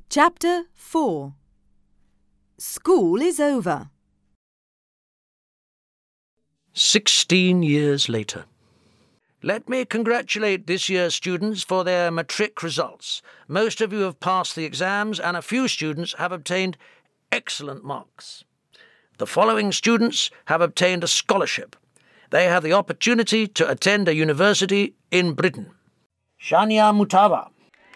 Chapter 4. School is over. 16 years later. Let me congratulate this year's students for their matric results. Most of you have passed the exams and a few students have obtained excellent marks. The following students have obtained a scholarship. They have the opportunity to attend a university in Britain. Shania Mutaba.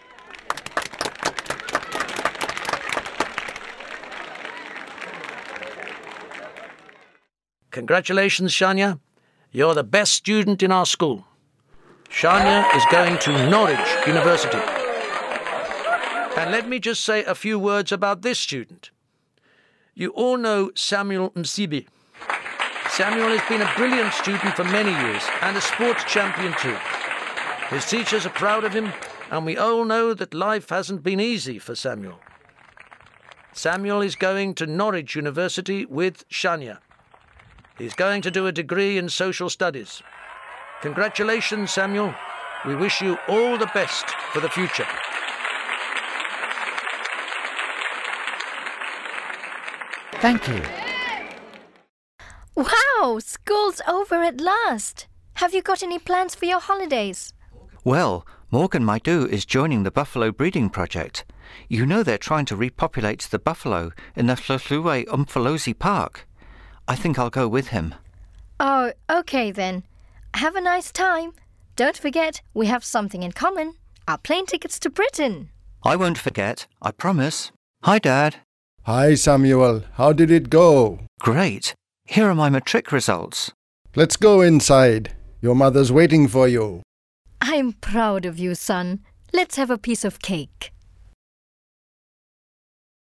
Congratulations, Shania. You're the best student in our school. Shania is going to Norwich University. And let me just say a few words about this student. You all know Samuel Msibi. Samuel has been a brilliant student for many years and a sports champion too. His teachers are proud of him, and we all know that life hasn't been easy for Samuel. Samuel is going to Norwich University with Shania. He's going to do a degree in social studies. Congratulations, Samuel. We wish you all the best for the future. Thank you. Wow! School's over at last. Have you got any plans for your holidays? Well, Morgan Maidu is joining the buffalo breeding project. You know they're trying to repopulate the buffalo in the Llwllwyn Umfolosi Park. I think I'll go with him. Oh, okay then. Have a nice time. Don't forget, we have something in common. Our plane tickets to Britain. I won't forget, I promise. Hi, Dad. Hi, Samuel. How did it go? Great. Here are my matric results. Let's go inside. Your mother's waiting for you. I'm proud of you, son. Let's have a piece of cake.